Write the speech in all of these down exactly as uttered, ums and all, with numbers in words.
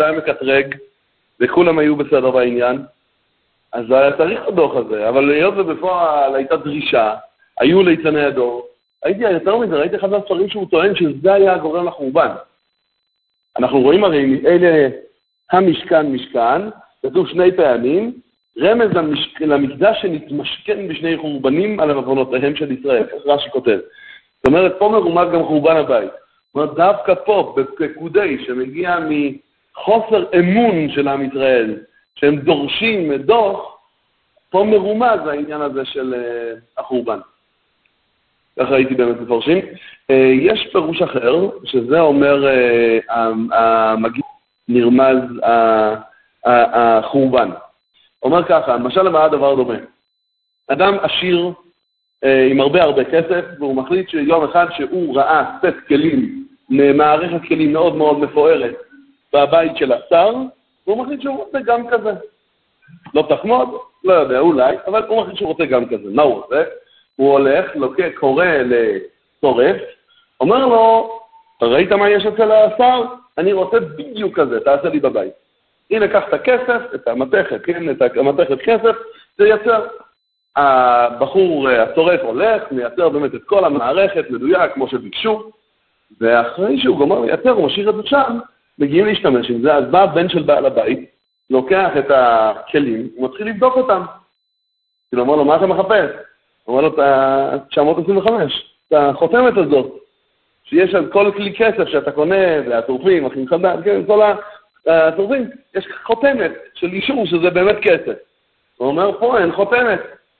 היה מקטרג, וכולם היו בסדר בעניין, אז היה צריך את הדוח הזה, אבל היות ובפועל הייתה דרישה, היו ליצני הדור, הייתי יותר מזה, ראיתי אחד מהספרים שהוא טוען שזה היה הגורם לחורבן. אנחנו רואים הרי, אלה המשכן משכן, כתוב שני פעמים, רמז למשק... למקדש שנתמשכן בשני חורבנים על עוונותיהם של ישראל, כך רש"י כותב. זאת אומרת, פה מרומז גם חורבן הבית. זאת אומרת, דווקא פה, בפקודי, שמגיע מחוסר אמון של עם ישראל, שהם דורשים דוח, פה מרומז העניין הזה של uh, החורבן. ככה הייתי באמת מפרשים. Uh, יש פירוש אחר, שזה אומר, uh, המגיע נרמז uh, uh, החורבן. אומר ככה, למשל למה הדבר דומה. אדם עשיר uh, עם הרבה הרבה כסף, והוא מחליט שיום אחד שהוא ראה סט כלים, מערכת כלים מאוד מאוד מפוארת, בבית של השר, והוא מחליט שהוא רוצה גם כזה. לא תחמוד, לא יודע, אולי, אבל הוא מחליט שהוא רוצה גם כזה. מה הוא עושה? הוא הולך, לוקח, קורא לצורף, אומר לו, ראית מה יש אצל השר? אני רוצה בדיוק כזה, תעשה לי בבית. הנה, קח את הכסף, את המתכת, כן, את המתכת כסף, זה יצר. הבחור, הצורף הולך, מייצר באמת את כל המערכת, מדויק, כמו שביקשו, ואחרי שהוא גומר לייצר, הוא משאיר את זה שם, מגיעים להשתמש עם זה, אז בא הבן של בעל הבית, לוקח את הכלים, הוא מתחיל לבדוק אותם. כאילו, אומר לו, מה אתה מחפש? הוא אומר לו, את תשע מאות עשרים וחמש, את החותמת הזאת, שיש על כל כלי כסף שאתה קונה, והטורפים, אחים חדד, כן, כל הטורפים, יש חותמת של אישור שזה באמת כסף. הוא אומר, פה אין חותמת.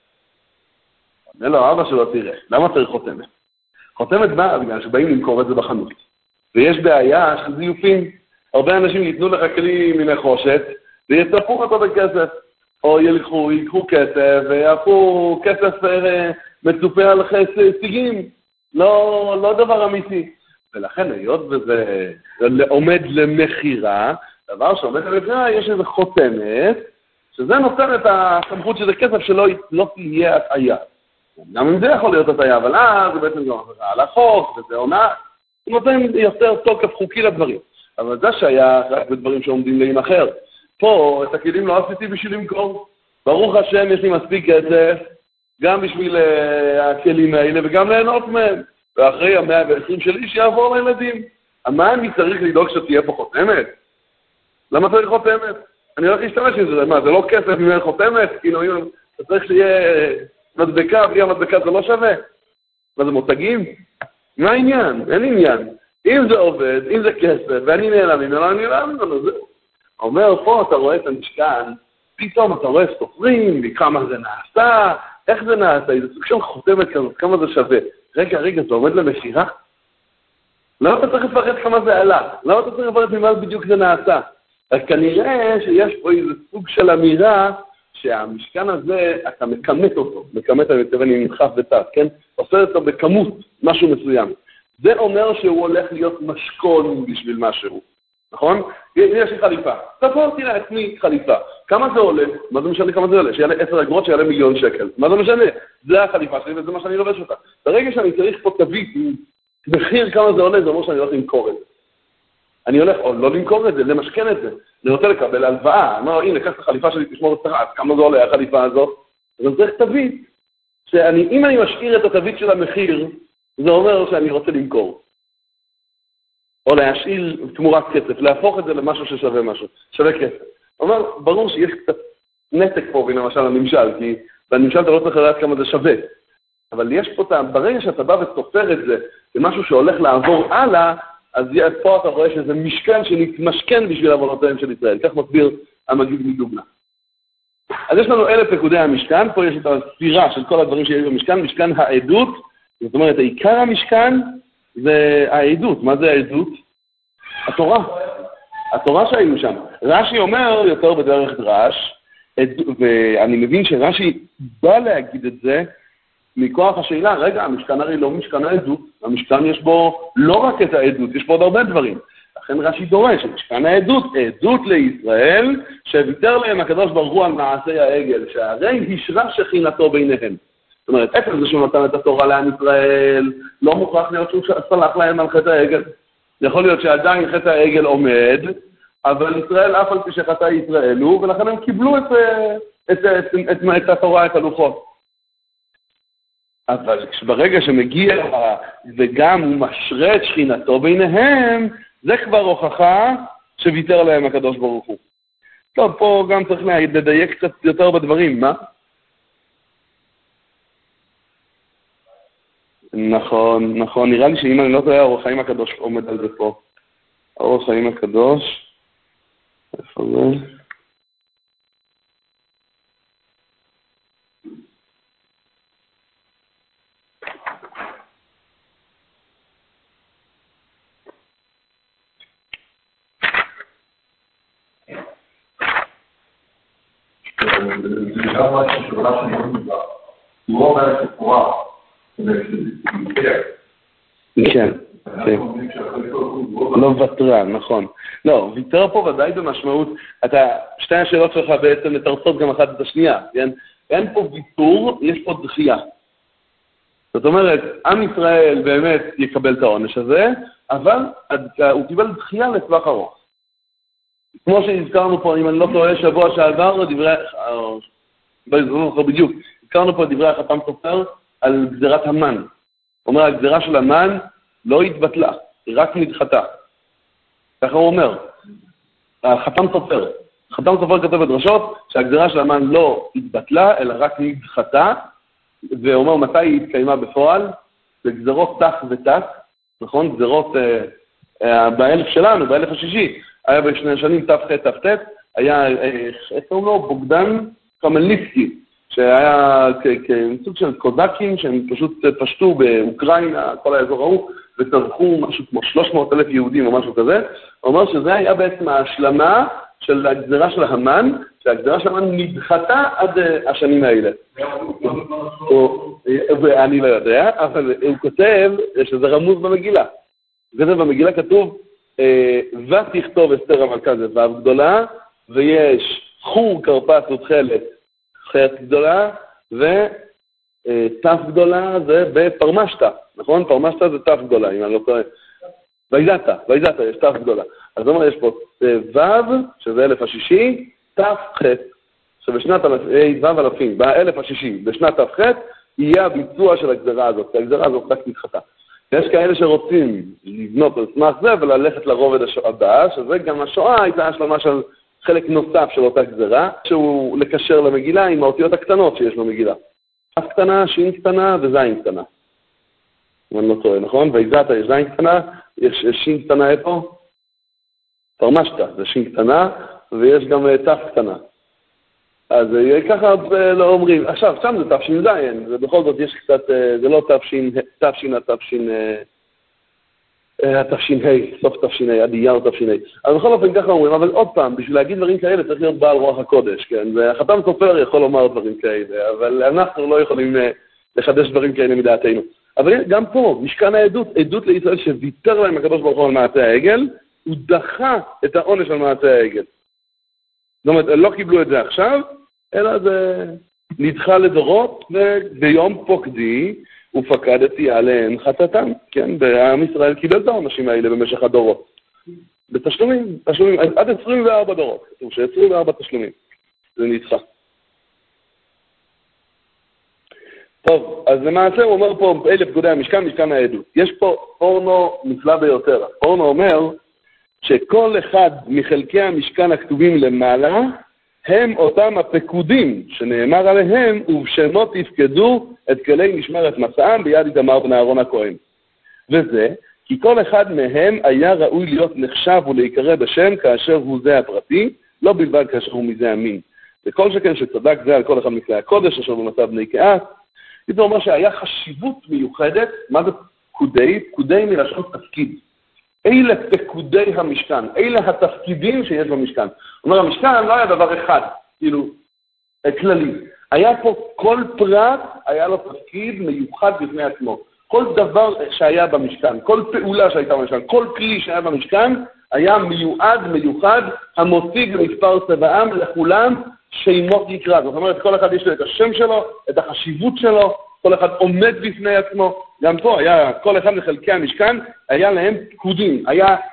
אומר לו, אבא שלו, תראה, למה צריך חותמת? חותמת באה בגלל שבאים למכור את זה בחנות. ויש בעיה של זיופים. הרבה אנשים ייתנו לך כלי מנחושת, ויצפו אותו בכסף. או ילכו, ייקחו כסף, ויהפו כסף מצופה על סיגים. לא, לא דבר אמיתי. ולכן, היות וזה עומד למחירה, דבר שעומד למחירה, יש איזו חותמת, שזה נותן את הסמכות שזה כסף שלא לא תהיה הטעיה. גם אם זה יכול להיות הטעיה, אבל אז זה בעצם גם עבירה על החוק, וזה עונה, הוא נותן יותר תוקף חוקי לדברים. אבל זה שהיה רק בדברים שעומדים להימחר. פה את הכלים לא עשיתי בשביל למכור. ברוך השם, יש לי מספיק כסף, גם בשביל uh, הכלים האלה וגם ליהנות מהם. ואחרי המאה ועשרים שלי שיעבור לילדים. מה אני צריך לדאוג שתהיה פה חותמת? למה צריך חותמת? אני הולך להשתמש עם זה. מה, זה לא כסף אם אין חותמת? כאילו, אתה צריך שיהיה מדבקה, בלי המדבקה זה לא שווה. מה זה מותגים? מה העניין? אין עניין. אם זה עובד, אם זה כסף, ואני נעלם ממנו, אני נעלם ממנו, זהו. אומר, פה אתה רואה את המשכן, פתאום אתה רואה סופרים, וכמה זה נעשה, איך זה נעשה, זה סוג של חותמת כזאת, כמה זה שווה. רגע, רגע, זה עומד למחירה? למה אתה צריך לפרט כמה זה עלה? למה אתה צריך לפרט ממה בדיוק זה נעשה? אז כנראה שיש פה איזה סוג של אמירה, שהמשכן הזה, אתה מקמת אותו, מקמת, אני מתכוון עם נדחף ותת, כן? עושה אותו בכמות, משהו מסוים. זה אומר שהוא הולך להיות משכון בשביל משהו, נכון? יש לי חליפה. תבוא, תראה, עצמי חליפה. כמה זה עולה? מה זה משנה כמה זה עולה? שיעלה עשר אגרות, שיעלה מיליון שקל. מה זה משנה? זה החליפה שלי וזה מה שאני לובש אותה. ברגע שאני צריך פה תווית, מחיר כמה זה עולה, זה אומר שאני הולך למכור את זה. אני הולך, או לא למכור את זה, למשכן את זה. אני רוצה לקבל הלוואה. אני אומר, הנה, קח את החליפה שלי, תשמור את החליפה. כמה זה עולה החליפה הזאת? אז אני צריך תווית. שאם אני משאיר את התווית של המחיר, זה אומר שאני רוצה למכור. או להשאיל תמורת כסף, להפוך את זה למשהו ששווה משהו, שווה כסף. אומר, ברור שיש קצת נתק פה בין למשל הממשל, כי בנמשל אתה לא צריך לדעת כמה זה שווה. אבל יש פה, ברגע שאתה בא וסופר את זה, זה משהו שהולך לעבור הלאה, אז פה אתה רואה שזה משכן שנתמשכן בשביל עוונותיהם של ישראל. כך מסביר המגיד מדובנה. אז יש לנו אלף פקודי המשכן, פה יש את הספירה של כל הדברים שיש במשכן, משכן העדות, זאת אומרת, העיקר המשכן זה העדות. מה זה העדות? התורה. התורה שהיינו שם. רש"י אומר יותר בדרך דרש, ואני מבין שרש"י בא להגיד את זה מכוח השאלה, רגע, המשכן הרי לא משכן העדות, המשכן יש בו לא רק את העדות, יש בו עוד הרבה דברים. לכן רש"י דורש, משכן העדות, עדות לישראל, שוויתר להם הקדוש ברוך הוא על מעשי העגל, שהרי השרה שכינתו ביניהם. זאת אומרת, איפה זה שהוא נתן את התורה לעם ישראל, לא מוכרח להיות שהוא סלח להם על חטא העגל. יכול להיות שעדיין חטא העגל עומד, אבל ישראל אף על פי שחטא ישראל הוא, ולכן הם קיבלו את, את, את, את, את, את התורה, את הלוחות. אבל ברגע שמגיע וגם הוא משרה את שכינתו ביניהם, זה כבר הוכחה שוויתר להם הקדוש ברוך הוא. טוב, פה גם צריך לדייק קצת יותר בדברים, מה? נכון, נכון, נראה לי שאם אני לא טועה, האור החיים הקדוש עומד על זה פה. האור החיים הקדוש, איפה זה? זה גם מה ששאלה שאני לא מודע. הוא לא אומר את התורה. כן, כן. לא ותרן, נכון. לא, ויתר פה ודאי במשמעות, אתה, שתי השאלות שלך בעצם מתרצות גם אחת את השנייה, כן? אין פה ויתור, יש פה דחייה. זאת אומרת, עם ישראל באמת יקבל את העונש הזה, אבל הוא קיבל דחייה לטווח ארוך. כמו שהזכרנו פה, אם אני לא טועה שבוע שעבר, דברי, בדיוק, הזכרנו פה דברי החתם סופר על גזירת המן. הוא אומר, הגזירה של המן לא התבטלה, היא רק נדחתה. ככה הוא אומר, החתם סופר. חתם סופר כתב בדרשות שהגזירה של המן לא התבטלה, אלא רק נדחתה, ואומר מתי היא התקיימה בפועל, בגזירות תח ותק, נכון? גזירות אה, באלף שלנו, באלף השישי, היה בשני שנים תח תח תח, היה, איך קוראים לו? בוגדן קמליצקי, שהיה כסוג של קוזקים שהם פשוט פשטו באוקראינה, כל האזור ההוא, וטבחו משהו כמו שלוש מאות אלף יהודים או משהו כזה. הוא אומר שזה היה בעצם ההשלמה של הגזירה של המן, שהגזירה של המן נדחתה עד השנים האלה. ואני לא יודע, אבל הוא כותב שזה רמוז במגילה. זה במגילה כתוב, ותכתוב אסתר המלכה זה ו' גדולה, ויש חור כרפס ותכלת חטא גדולה, ותף גדולה זה בפרמשתא, נכון? פרמשתא זה תף גדולה, אם אני לא טועה. ויזתה, ויזתה, יש תף גדולה. אז זאת אומרת, יש פה ו', שזה אלף השישי, תף חטא, שבשנת ו' אלפים, באלף השישי, בשנת תף חטא, יהיה הביצוע של הגזרה הזאת, הגזרה הזאת רק מתחתה. יש כאלה שרוצים לבנות על סמך זה וללכת לרובד הבא, שזה גם השואה הייתה השלמה של חלק נוסף של אותה גזרה, שהוא לקשר למגילה עם האותיות הקטנות שיש במגילה. אף קטנה, שין קטנה וזין קטנה. אם אני לא טועה, נכון? ויזתה יש זין קטנה, יש שין קטנה איפה? פרמשתא, זה שין קטנה, ויש גם תף קטנה. אז ככה לא אומרים. עכשיו, שם זה תפשין זין, ובכל זאת יש קצת, זה לא תפשין, תפשין, תפשין, תפשין ה', סוף תפשין ה', עד אייר תפשין ה'. אז בכל אופן ככה אומרים, אבל עוד פעם, בשביל להגיד דברים כאלה צריך להיות בעל רוח הקודש, כן? והחתם סופר יכול לומר דברים כאלה, אבל אנחנו לא יכולים לחדש דברים כאלה מדעתנו. אבל גם פה, משכן העדות, עדות לישראל שוויתר להם הקדוש ברוך הוא על מעשה העגל, הוא דחה את העונש על מעשה העגל. זאת אומרת, לא קיבלו את זה עכשיו, אלא זה נדחה לדורות, וביום פוקדי ופקדתי עליהם חטאתם, כן? ועם ישראל קיבל את העונשים האלה במשך הדורות. בתשלומים, תשלומים, עד עשרים וארבע דורות, כתוב ש-עשרים וארבע תשלומים, זה נדחה. טוב, אז למעשה הוא אומר פה, אלף פקודי המשכן, משכן העדות. יש פה פורנו נפלא ביותר. פורנו אומר שכל אחד מחלקי המשכן הכתובים למעלה, הם אותם הפקודים שנאמר עליהם, ובשמות יפקדו את כלי משמרת מסעם ביד איתמר בן אהרון הכהן. וזה, כי כל אחד מהם היה ראוי להיות נחשב ולהיקרא בשם כאשר הוא זה הפרטי, לא בלבד כאשר הוא מזה המין. וכל שכן שצדק זה על כל אחד מכלי הקודש, אשר במצב בני קהת, זה אומר שהיה חשיבות מיוחדת, מה זה פקודי? פקודי מלשון תפקיד. אלה פקודי המשכן, אלה התפקידים שיש במשכן. אומר, המשכן לא היה דבר אחד, כאילו, כללי. היה פה כל פרט, היה לו תפקיד מיוחד בפני עצמו. כל דבר שהיה במשכן, כל פעולה שהייתה במשכן, כל כלי שהיה במשכן, היה מיועד, מיוחד, המוציג למספר צבעם לכולם, שימות יקרא. זאת אומרת, כל אחד יש לו את השם שלו, את החשיבות שלו, כל אחד עומד בפני עצמו. גם פה היה, כל אחד מחלקי המשכן, היה להם פקודים. היה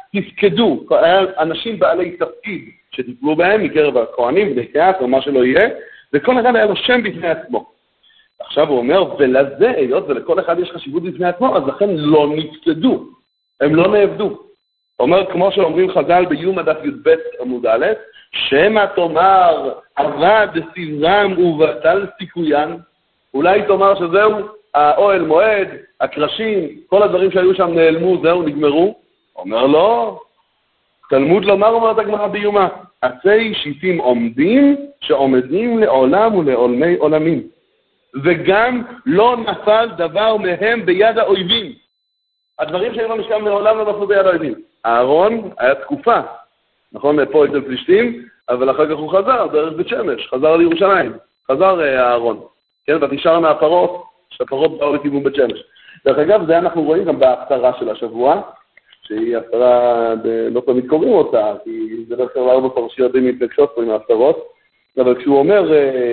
תפקדו, אנשים בעלי תפקיד שטיפלו בהם מקרב הכהנים, בני קהת או מה שלא יהיה, וכל אחד היה לו שם בפני עצמו. עכשיו הוא אומר, ולזה, היות ולכל אחד יש חשיבות בפני עצמו, אז לכן לא נפקדו, הם לא נעבדו. הוא אומר, כמו שאומרים חז"ל ביום דף י"ב עמוד א', שמא תאמר עבד סברם ובטל סיכוין, אולי תאמר שזהו, האוהל מועד, הקרשים, כל הדברים שהיו שם נעלמו, זהו, נגמרו. אומר לא, תלמוד לומר, אומרת הגמרא ביומא, עצי שיטים עומדים שעומדים לעולם ולעולמי עולמים. וגם לא נפל דבר מהם ביד האויבים. הדברים שהיו במשכן מעולם לא נפלו ביד האויבים. אהרון היה תקופה, נכון, פה אצל פלישתים, אבל אחר כך הוא חזר, דרך בית שמש, חזר לירושלים, חזר אהרון. כן, ותשאר מהפרות, שהפרות באו לכיוון בית שמש. דרך אגב, זה אנחנו רואים גם בהפטרה של השבוע, שהיא הפטרה, לא תמיד קוראים אותה, כי זה לא קרה בפרשיות די מתנגשות פה עם ההפטרות, אבל כשהוא אומר,